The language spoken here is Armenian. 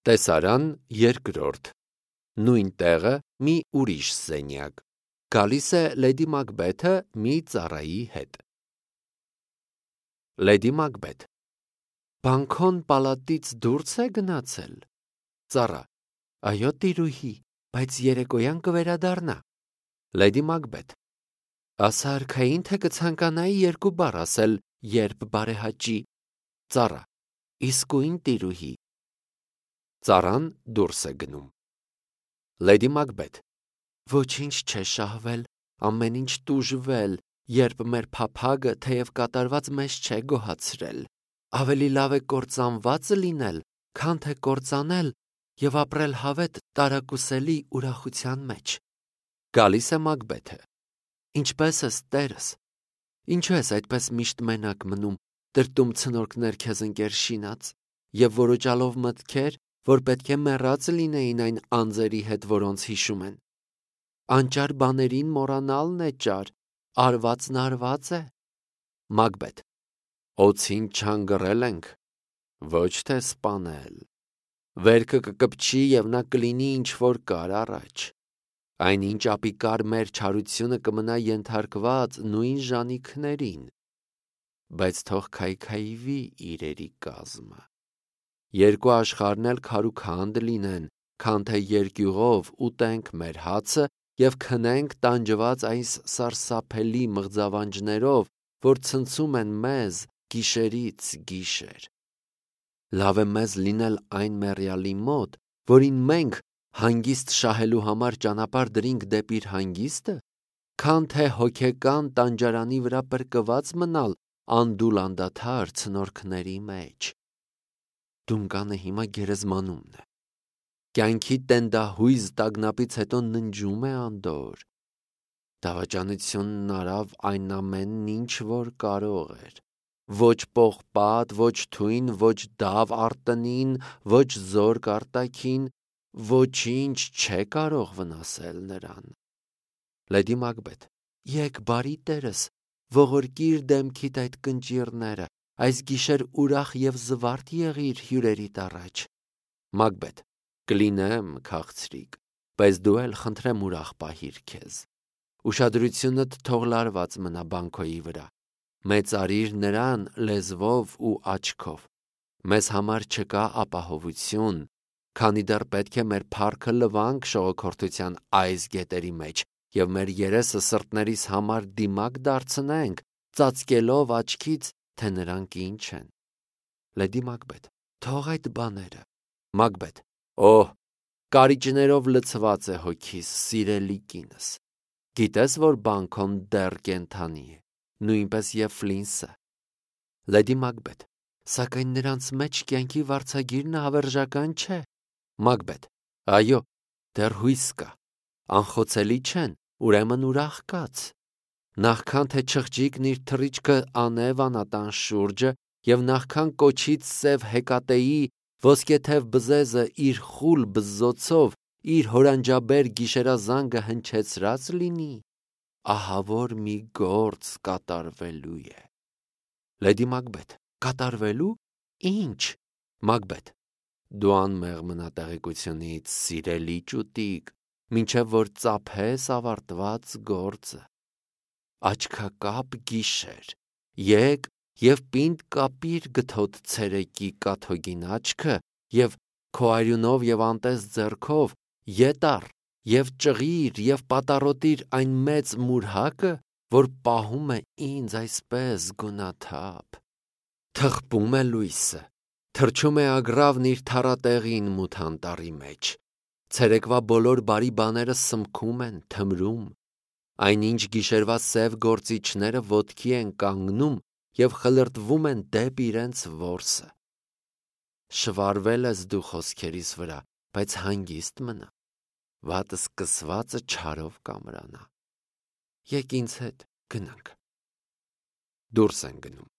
Տեսարան երկրորդ։ Նույն տեղը մի ուրիշ սենյակ։ Գալիս է Լեդի Մակբեթը մի ծառայի հետ։ Լեդի Մակբեթ. Բանկոն պալատից դուրս է գնացել։ Ծառա. Այո, տիրուհի, բայց երեկոյան կվերադառնա։ Լեդի Մակբեթ. Ասա արքային, թե կցանկանայի երկու բառ ասել, երբ բարեհաճի։ Ծառա. Իսկույն տիրուհի։ Ծառան դուրս է գնում։ Լեդի Մակբեթ. Ոչինչ չէ շահվել, ամեն ինչ տուժվել, երբ մեր փափագը թեև կատարված մեզ չէ գոհացրել։ Ավելի լավ է կործանվածը լինել, քան թե կործանել և ապրել հավետ տարակուսելի ուրախության մեջ։ Գալիս է Մակբեթը. Ինչպե՞ս ես, տերս։ Ինչու ես այդպես միշտ մենակ մնում, տրտում ցնորքներ քեզ ընկեր շինած և որոջալով մտքեր, որ պետք է մեռած լինեին այն անձերի հետ, որոնց հիշում են։ Անճար բաներին մոռանալն է ճար, արվածն արված է։ Մակբեթ. Օձին չանգռել ենք, ոչ թե սպանել։ Վերքը կկպչի և նա կլինի ինչ-որ կար առաջ։ Այնինչ ապիկար մեր չարությունը կմնա ենթարկված նույն ժանիքներին։ Բայց թող քայքայվի իրերի կազմը։ Երկու աշխարհն էլ քարուքանդ լինեն, քան թե երկյուղով ուտենք մեր հացը և քնենք տանջված այս սարսափելի մղձավանջներով, որ ցնցում են մեզ գիշերից գիշեր։ Լավ է մեզ լինել այն մեռյալի մոտ, որին մենք հանգիստ շահելու համար ճանապարհ դրինք դեպի իր հանգիստը, քան թե հոգեկան տանջարանի վրա պրկված մնալ անդուլ անդադար ցնորքների մեջ։ Դունկանը հիմա գերեզմանումն է։ Կյանքի տենդահույզ տագնապից հետո ննջում է անդորր։ Դավաճանությունն արավ այն ամենն, ինչ որ կարող էր։ Ոչ պողպատ, ոչ թույն, ոչ դավ արտնին, ոչ զորք արտաքին, ոչինչ չէ կարող վնասել նրան։ Լեդի Մակբեթ. Եկ բարի տերս, ողորկիր դեմքիդ այդ կնճիռները, այս գիշեր ուրախ և զվարթ եղիր հյուրերիդ առաջ։ Մակբեթ. Կլինեմ, քաղցրիկ, բայց դու էլ խնդրեմ ուրախ պահիր քեզ։ Ուշադրությունդ թող լարված մնա բանկոյի վրա։ Մեծարիր նրան լեզվով ու աչքով։ Մեզ համար չկա ապահովություն, քանի դեռ պետք է մեր փառքը լվանք շողոքորթության այս գետերի մեջ և մեր երեսը սրտներիս համար դիմակ դարձնենք, ծածկելով աչքից, թե նրանք ինչ են։ Լեդի Մակբեթ. Թող այդ բաները։ Մակբեթ. Օհ, կարիճներով լցված է հոգիս, սիրելի կինս։ Գիտես, որ բանկոն դեռ կենդանի է, նույնպես և Ֆլինսը։ Լեդի Մակբեթ. Սակայն նրանց մեջ կյանքի վարձագիրն հավերժական չէ։ Մակբեթ. Այո, դեռ հույս կա։ Անխոցելի չեն, ուրեմն ուրախ կաց։ Նախքան թե չղջիկն իր թռիչքը անե վանատան շուրջը և նախքան կոչից սև հեկատեի ոսկեթև բզեզը իր խուլ բզզոցով իր հորանջաբեր գիշերազանգը հնչեցրած լինի, ահավոր մի գործ կատարվելու է։ Լեդի Մակբեթ. Կատարվելու։ Ինչ։ Մակբեթ. Դու անմեղ մնա տեղեկությունից, սիրելի ճուտիկ, մինչև որ ծափես ավարտված գործը։ Աչքակապ գիշեր, եկ և պինդ կապիր գթոտ ցերեկի կաթոգին աչքը և քո արյունով և անտես ձեռքով ետ առ և ճղիր և պատառոտիր այն մեծ մուրհակը, որ պահում է ինձ այսպես գունաթափ։ Թխվում է լույսը, թռչում է ագռավն իր թառատեղին մութ անտառի մեջ, ցերեկվա բոլոր բարի բաները սմքում են, թմրում, այնինչ գիշերվա սև գործիչները ոտքի են կանգնում և խլրտվում են դեպի իրենց որսը։ Շվարվել ես դու խոսքերիս վրա, բայց հանգիստ մնա, վատը սկսվածը չարով կամրանա։ Եկ ինձ հետ գնանք։ Դուրս են գնում։